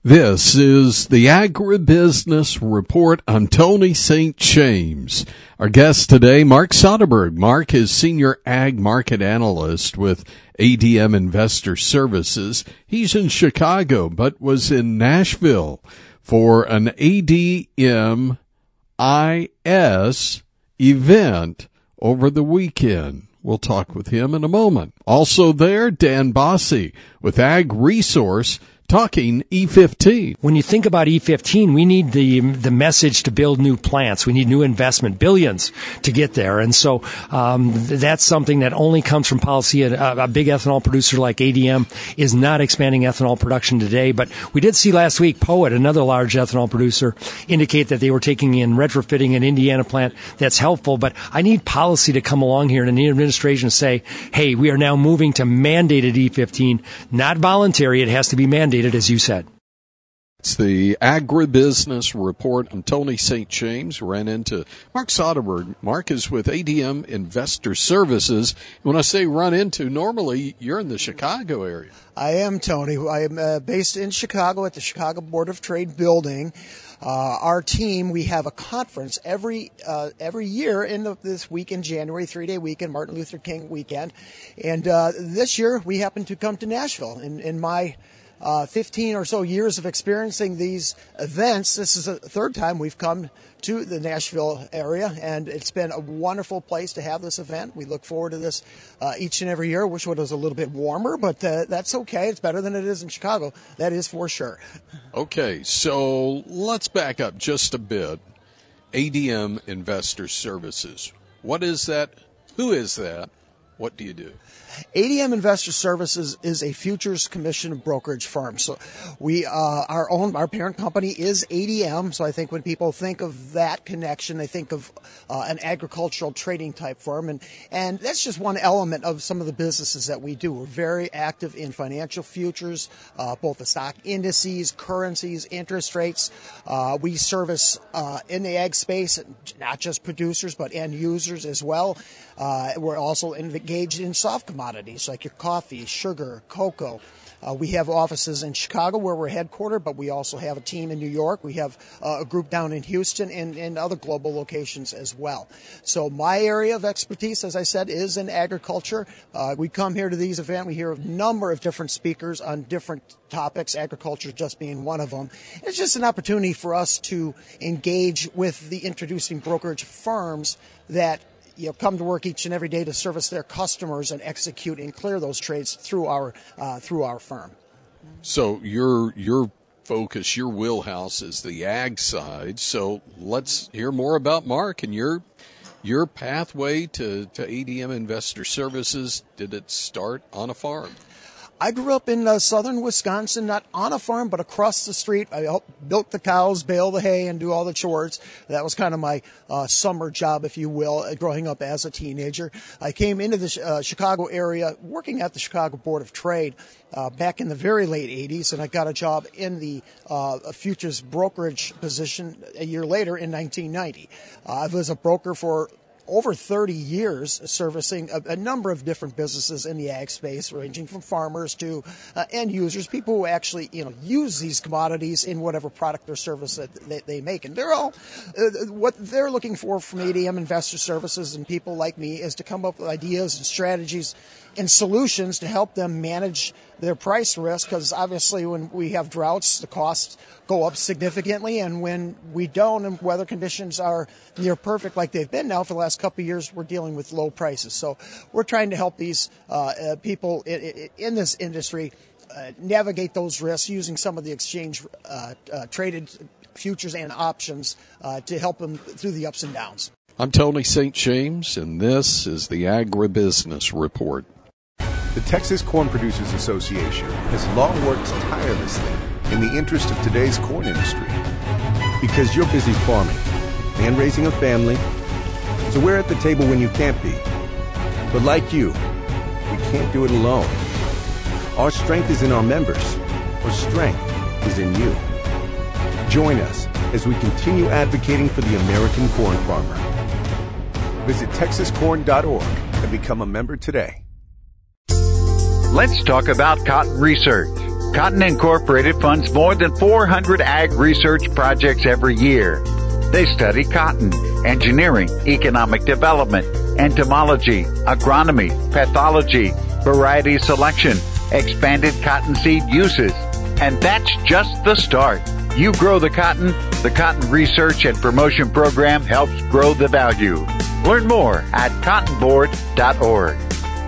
This is the Agribusiness Report. I'm Tony St. James. Our guest today, Mark Soderberg. Mark is Senior Ag Market Analyst with ADM Investor Services. He's in Chicago, but was in Nashville for an ADM IS event over the weekend. We'll talk with him in a moment. Also there, Dan Bossy with Ag Resource, talking E15. When you think about E15, we need the message to build new plants. We need new investment, billions to get there. And so that's something that only comes from policy. A big ethanol producer like ADM is not expanding ethanol production today. But we did see last week Poet, another large ethanol producer, indicate that they were taking in retrofitting an Indiana plant. That's helpful. But I need policy to come along here and the administration to say, hey, we are now moving to mandated E15, not voluntary. It has to be mandated, as you said. It's the Agribusiness Report. I'm Tony St. James. Ran into Mark Soderberg. Mark is with ADM Investor Services. When I say run into, normally you're in the Chicago area. I am, Tony. I am based in Chicago at the Chicago Board of Trade building. Our team, we have a conference every year in this week in January, 3-day weekend, Martin Luther King weekend. And this year we happen to come to Nashville. In my 15 or so years of experiencing these events, this is the third time we've come to the Nashville area, and it's been a wonderful place to have this event. We look forward to this each and every year. Wish it was a little bit warmer, but that's okay. It's better than it is in Chicago. That is for sure. Okay, so let's back up just a bit. ADM Investor Services. What is that? Who is that? What do you do? ADM Investor Services is a futures commission brokerage firm. So our parent company is ADM. So I think when people think of that connection, they think of an agricultural trading type firm. And that's just one element of some of the businesses that we do. We're very active in financial futures, both the stock indices, currencies, interest rates. We service in the ag space, not just producers, but end users as well. We're also engaged in soft commodities like your coffee, sugar, cocoa. We have offices in Chicago where we're headquartered, but we also have a team in New York. We have a group down in Houston and other global locations as well. So my area of expertise, as I said, is in agriculture. We come here to these events. We hear a number of different speakers on different topics, agriculture just being one of them. It's just an opportunity for us to engage with the introducing brokerage firms that come to work each and every day to service their customers and execute and clear those trades through our firm. So your focus, your wheelhouse is the ag side. So let's hear more about Mark and your pathway to ADM Investor Services. Did it start on a farm? I grew up in southern Wisconsin, not on a farm, but across the street. I helped milk the cows, bale the hay, and do all the chores. That was kind of my summer job, if you will, growing up as a teenager. I came into the Chicago area working at the Chicago Board of Trade back in the very late 80s, and I got a job in the futures brokerage position a year later in 1990. I was a broker for over 30 years, servicing a number of different businesses in the ag space, ranging from farmers to end users, people who actually use these commodities in whatever product or service that they make. And they're all what they're looking for from ADM Investor Services and people like me is to come up with ideas and strategies and solutions to help them manage their price risk, because obviously when we have droughts, the costs go up significantly, and when we don't and weather conditions are near perfect like they've been now for the last couple of years, we're dealing with low prices. So we're trying to help these people in this industry navigate those risks using some of the exchange traded futures and options to help them through the ups and downs. I'm Tony St. James, and this is the Agribusiness Report. The Texas Corn Producers Association has long worked tirelessly in the interest of today's corn industry. Because you're busy farming and raising a family, so we're at the table when you can't be. But like you, we can't do it alone. Our strength is in our members. Our strength is in you. Join us as we continue advocating for the American corn farmer. Visit TexasCorn.org and become a member today. Let's talk about cotton research. Cotton Incorporated funds more than 400 ag research projects every year. They study cotton, engineering, economic development, entomology, agronomy, pathology, variety selection, expanded cottonseed uses. And that's just the start. You grow the Cotton Research and Promotion Program helps grow the value. Learn more at cottonboard.org.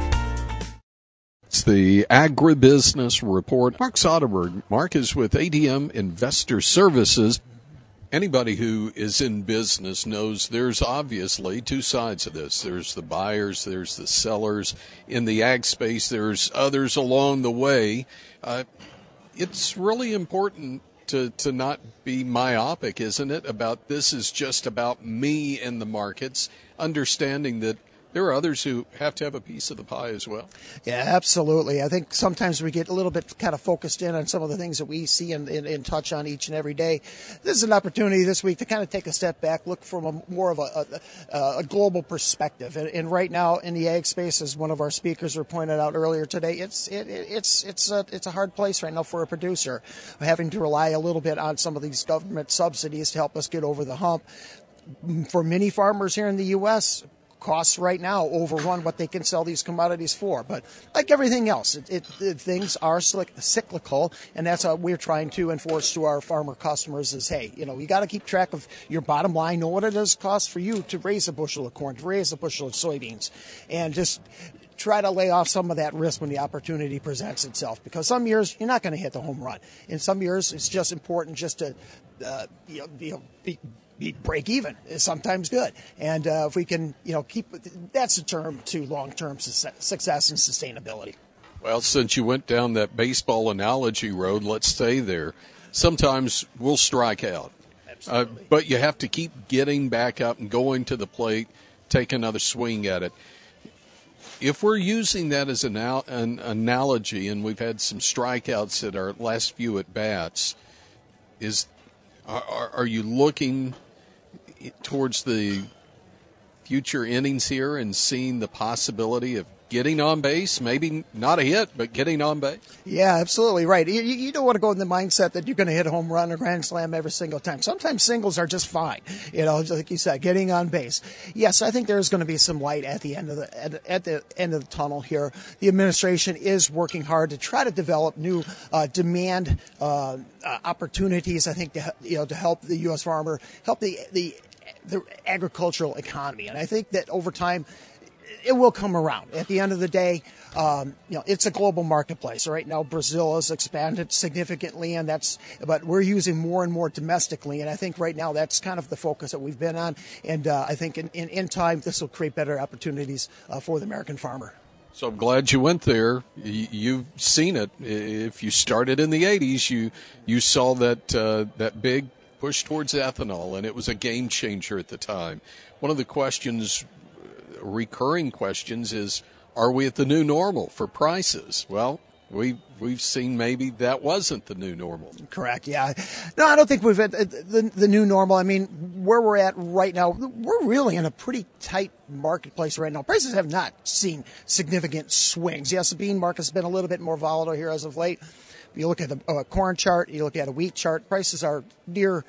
It's the Agribusiness Report. Mark Soderberg. Mark is with ADM Investor Services. Anybody who is in business knows there's obviously two sides of this. There's the buyers, there's the sellers. In the ag space, there's others along the way. It's really important to not be myopic, isn't it? About this is just about me and the markets, understanding that there are others who have to have a piece of the pie as well. Yeah, absolutely. I think sometimes we get a little bit kind of focused in on some of the things that we see and touch on each and every day. This is an opportunity this week to kind of take a step back, look from more of a global perspective. And right now in the ag space, as one of our speakers were pointed out earlier today, it's a hard place right now for a producer, having to rely a little bit on some of these government subsidies to help us get over the hump. For many farmers here in the U.S., costs right now overrun what they can sell these commodities for. But like everything else, things are cyclical, and that's what we're trying to enforce to our farmer customers is, hey, you got to keep track of your bottom line, know what it does cost for you to raise a bushel of corn, to raise a bushel of soybeans, and just try to lay off some of that risk when the opportunity presents itself. Because some years you're not going to hit the home run. In some years it's just important just to break even is sometimes good. And if we can, keep, that's the term to long-term success and sustainability. Well, since you went down that baseball analogy road, let's stay there. Sometimes we'll strike out. Absolutely. But you have to keep getting back up and going to the plate, take another swing at it. If we're using that as an analogy, and we've had some strikeouts at our last few at-bats, are you looking towards the future innings here and seeing the possibility of getting on base? Maybe not a hit, but getting on base? Yeah, absolutely right. You don't want to go in the mindset that you're going to hit a home run or grand slam every single time. Sometimes singles are just fine, just like you said, getting on base. Yes, I think there's going to be some light at the end of the tunnel here. The administration is working hard to try to develop new demand opportunities, I think, to help the U.S. farmer, help the agricultural economy. And I think that over time, it will come around. At the end of the day, it's a global marketplace. Right now, Brazil has expanded significantly, but we're using more and more domestically. And I think right now that's kind of the focus that we've been on. And I think in time, this will create better opportunities for the American farmer. So I'm glad you went there. You've seen it. If you started in the 80s, you saw that big push towards ethanol, and it was a game changer at the time. One of the recurring questions is, are we at the new normal for prices? Well, we've seen maybe that wasn't the new normal. Correct, yeah. No, I don't think we've had the new normal. I mean, where we're at right now, we're really in a pretty tight marketplace right now. Prices have not seen significant swings. Yes, the bean market has been a little bit more volatile here as of late. You look at the corn chart, you look at a wheat chart, prices are near,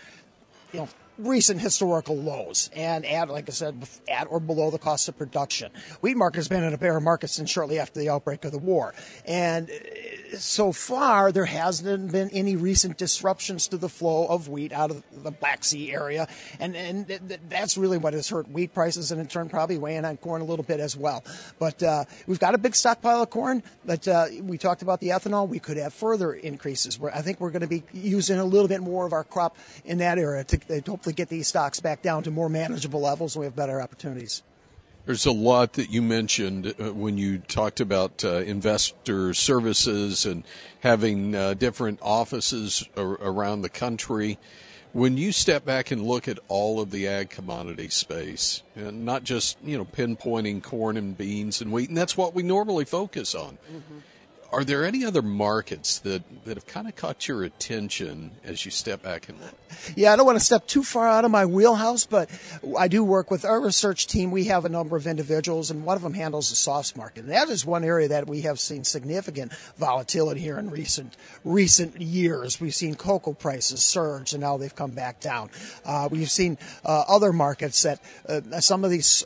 recent historical lows and like I said, at or below the cost of production. Wheat market has been in a bear market since shortly after the outbreak of the war. And so far, there hasn't been any recent disruptions to the flow of wheat out of the Black Sea area. And that's really what has hurt wheat prices, and in turn probably weighing on corn a little bit as well. But we've got a big stockpile of corn, but we talked about the ethanol. We could have further increases. I think we're going to be using a little bit more of our crop in that area to hopefully get these stocks back down to more manageable levels, and we have better opportunities. There's a lot that you mentioned when you talked about investor services and having different offices around the country. When you step back and look at all of the ag commodity space, and not just pinpointing corn and beans and wheat, and that's what we normally focus on. Mm-hmm. Are there any other markets that have kind of caught your attention as you step back and look? Yeah, I don't want to step too far out of my wheelhouse, but I do work with our research team. We have a number of individuals, and one of them handles the softs market. And that is one area that we have seen significant volatility here in recent years. We've seen cocoa prices surge, and now they've come back down. We've seen other markets that some of these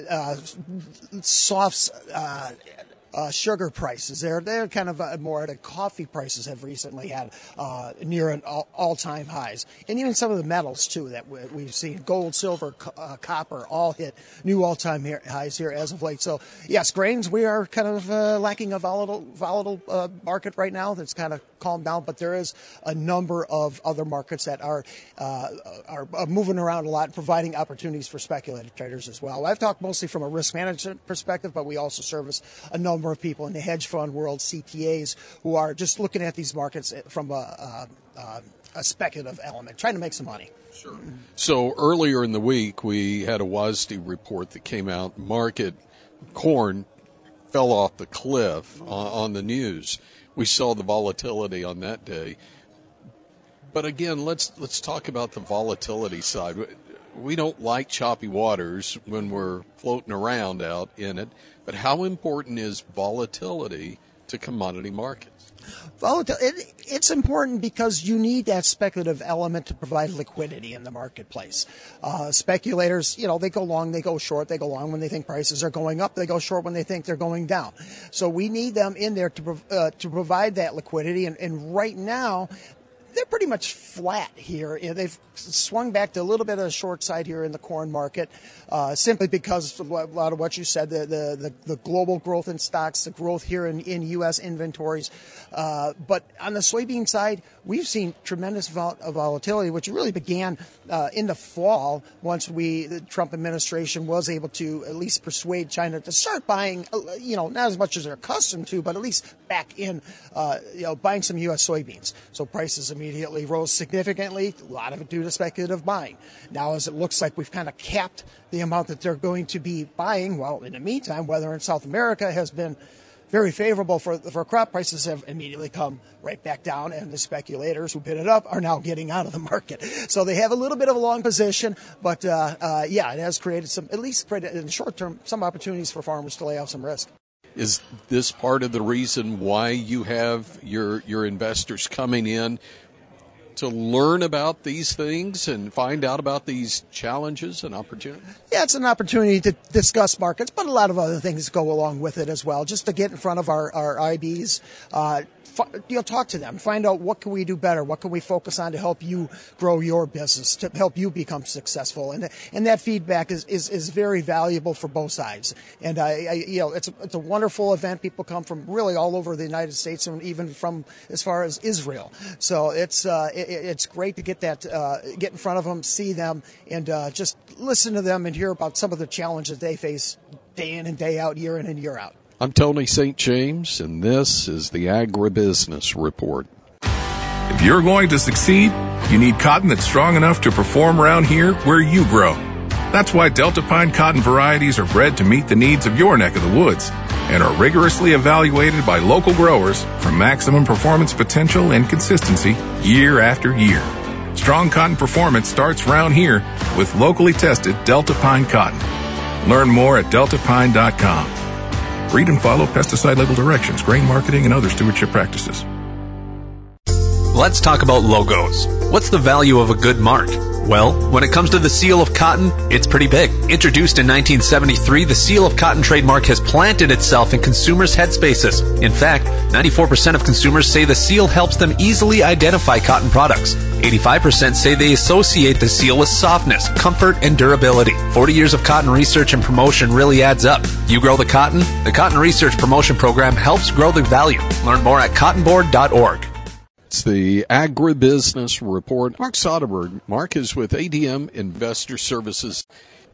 softs sugar prices. They're kind of more at coffee prices have recently had near an all-time highs. And even some of the metals, too, that we've seen. Gold, silver, copper all hit new all-time highs here as of late. So, yes, grains, we are kind of lacking a volatile market right now that's kind of calmed down. But there is a number of other markets that are moving around a lot and providing opportunities for speculative traders as well. I've talked mostly from a risk management perspective, but we also service a number of people in the hedge fund world, CTAs, who are just looking at these markets from a speculative element, trying to make some money. Sure. So earlier in the week, we had a WASDE report that came out. Corn fell off the cliff on the news. We saw the volatility on that day. But again, let's talk about the volatility side. We don't like choppy waters when we're floating around out in it, but how important is volatility to commodity markets? It's important because you need that speculative element to provide liquidity in the marketplace. Speculators, they go long, they go short, they go long when they think prices are going up, they go short when they think they're going down. So we need them in there to provide that liquidity, and right now, they're pretty much flat here. They've swung back to a little bit of the short side here in the corn market, simply because of a lot of what you said, the global growth in stocks, the growth here in U.S. inventories. But on the soybean side, we've seen tremendous volatility, which really began in the fall once the Trump administration was able to at least persuade China to start buying, not as much as they're accustomed to, but at least back in, buying some U.S. soybeans. So prices immediately rose significantly, a lot of it due to speculative buying. Now, as it looks like we've kind of capped the amount that they're going to be buying, well, in the meantime, weather in South America has been very favorable for crop prices have immediately come right back down, and the speculators who bid it up are now getting out of the market. So they have a little bit of a long position, but it has created at least in the short term, some opportunities for farmers to lay off some risk. Is this part of the reason why you have your investors coming in to learn about these things and find out about these challenges and opportunities? Yeah, it's an opportunity to discuss markets, but a lot of other things go along with it as well, just to get in front of our IBs, talk to them, find out what can we do better, what can we focus on to help you grow your business, to help you become successful, and that feedback is very valuable for both sides. And it's a wonderful event. People come from really all over the United States and even from as far as Israel. So it's great to get in front of them, see them, and just listen to them and hear about some of the challenges they face day in and day out, year in and year out. I'm Tony St. James, and this is the Agribusiness Report. If you're going to succeed, you need cotton that's strong enough to perform around here where you grow. That's why Delta Pine cotton varieties are bred to meet the needs of your neck of the woods and are rigorously evaluated by local growers for maximum performance potential and consistency year after year. Strong cotton performance starts round here with locally tested Delta Pine cotton. Learn more at deltapine.com. Read and follow pesticide label directions, grain marketing, and other stewardship practices. Let's talk about logos. What's the value of a good mark? Well, when it comes to the Seal of Cotton, it's pretty big. Introduced in 1973, the Seal of Cotton trademark has planted itself in consumers' headspaces. In fact, 94% of consumers say the seal helps them easily identify cotton products. 85% say they associate the seal with softness, comfort, and durability. 40 years of cotton research and promotion really adds up. You grow the cotton? The Cotton Research Promotion Program helps grow the value. Learn more at cottonboard.org. It's the Agribusiness Report. Mark Soderberg. Mark is with ADM Investor Services.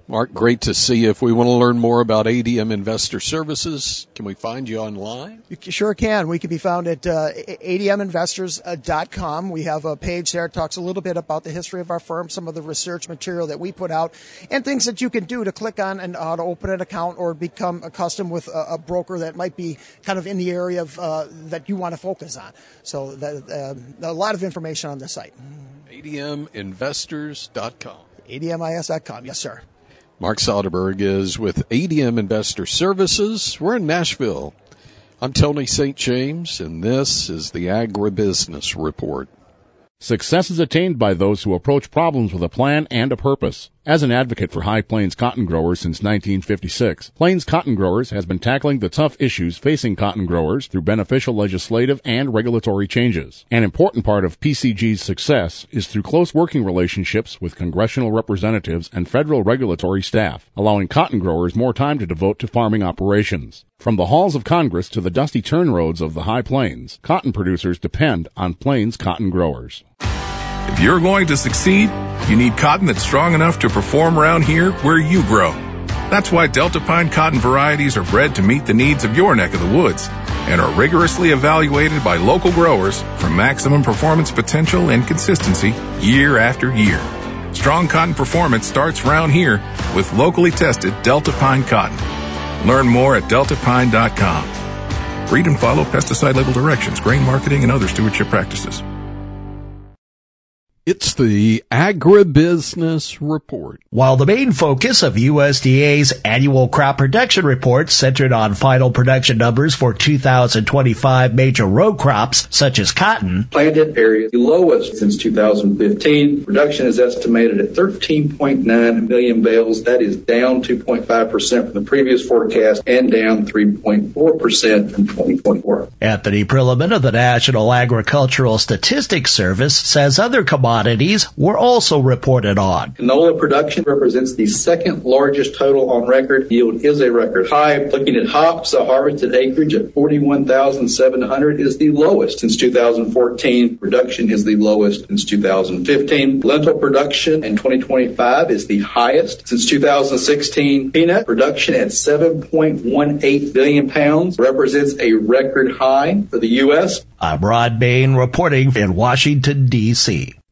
Mark, great to see you. If we want to learn more about ADM Investor Services, can we find you online? You sure can. We can be found at adminvestors.com. We have a page there that talks a little bit about the history of our firm, some of the research material that we put out, and things that you can do to click on and to open an account or become accustomed with a broker that might be kind of in the area of that you want to focus on. So a lot of information on the site. adminvestors.com. admis.com. Yes, sir. Mark Soderberg is with ADM Investor Services. We're in Nashville. I'm Tony St. James, and this is the Agribusiness Report. Success is attained by those who approach problems with a plan and a purpose. As an advocate for High Plains cotton growers since 1956, Plains Cotton Growers has been tackling the tough issues facing cotton growers through beneficial legislative and regulatory changes. An important part of PCG's success is through close working relationships with congressional representatives and federal regulatory staff, allowing cotton growers more time to devote to farming operations. From the halls of Congress to the dusty turn roads of the High Plains, cotton producers depend on Plains Cotton Growers. If you're going to succeed, you need cotton that's strong enough to perform around here where you grow. That's why Delta Pine cotton varieties are bred to meet the needs of your neck of the woods and are rigorously evaluated by local growers for maximum performance potential and consistency year after year. Strong cotton performance starts around here with locally tested Delta Pine cotton. Learn more at deltapine.com. Read and follow pesticide label directions, grain marketing, and other stewardship practices. It's the Agribusiness Report. While the main focus of USDA's annual crop production report centered on final production numbers for 2025 major row crops, such as cotton, planted area the lowest since 2015. Production is estimated at 13.9 million bales. That is down 2.5% from the previous forecast and down 3.4% from 2024. Anthony Prilliman of the National Agricultural Statistics Service says other commodities were also reported on. Canola production represents the second largest total on record. Yield is a record high. Looking at hops, the harvested acreage at 41,700 is the lowest since 2014. Production is the lowest since 2015. Lentil production in 2025 is the highest since 2016. Peanut production at 7.18 billion pounds represents a record high for the U.S. I'm Rod Bain reporting in Washington, D.C.